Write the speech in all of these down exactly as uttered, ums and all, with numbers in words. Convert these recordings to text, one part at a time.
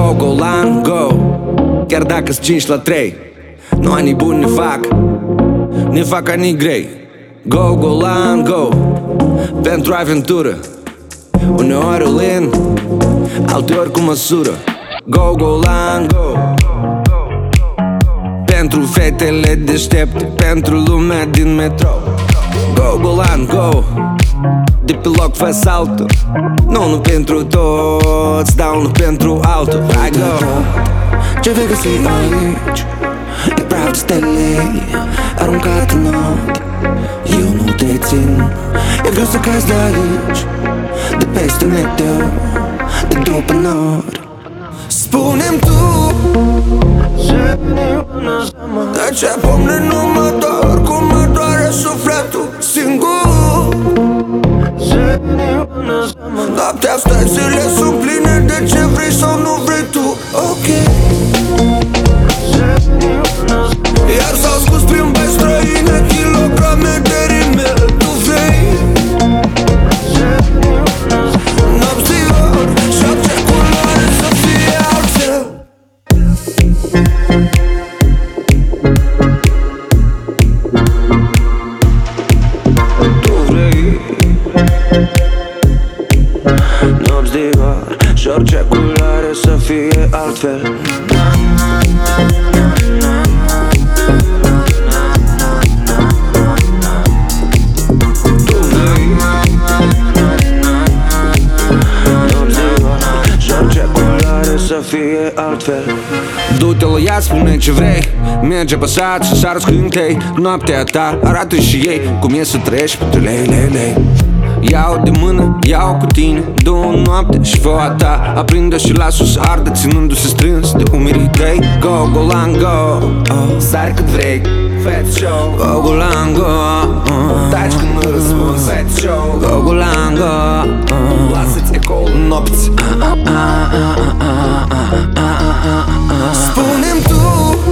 Go, go, lan, go. Chiar dacă-s cinci la trei, nu anii buni ne fac, ne fac anii grei. Go, go, lan, go. Pentru aventură, uneori o lin, alteori cu măsură. Go, go, lan, go. Pentru fetele deștepte, pentru lumea din metrou. Go, go, lan, go. De pe loc fă saltul. Nu, nu pentru toți, dar unul pentru altul. Hai, go. Ce vei găsi aici? E praf de stele aruncat în not. Eu nu te țin. E greu să cazi de aici, de peste meteo, de după nord. Spune-mi tu de ce pe mine nu mă dor, cum mă doare sufletul singur. Noaptea asta, zile sunt pline de ce vrei sau nu vrei tu. Ok. Iar s-au scos prin bai străine kilograme de rime. Tu vrei nopți de ori și orice culoare să fie altfel. Tu vrei nopți de ori și orice culoare să fie altfel. Să fie altfel. Du-te la ea, spune ce vrei. Merge apăsat și sar scântei. Noaptea ta arată și ei cum e să treci pentru lei, lei, lei. Ia-o de mână, ia-o cu tine, du-o noapte și fă-o a ta. Aprinde și lasă-o să ardă, ținându-se strâns de umerii tăi. Go, go, lan, go. uh, Sari cât vrei, fă-ți show. Go, go, lan, go. uh, Taci când nu răspund, fă-ți show. Go, go, lan, go. uh, Lasă-ți ecoul nopți. Spune-mi tu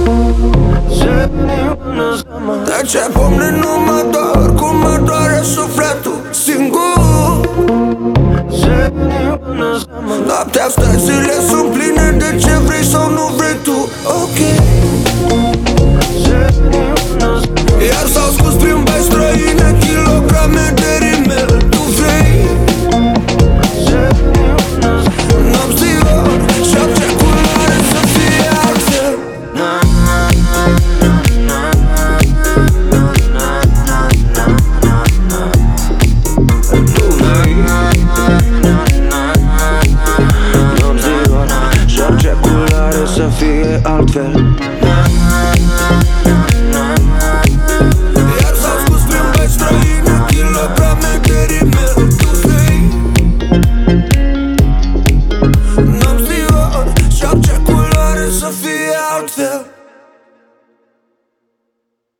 de ce pe mine nu mă dor, cum mă doare sufletul singur. Noaptea asta, zile sunt pline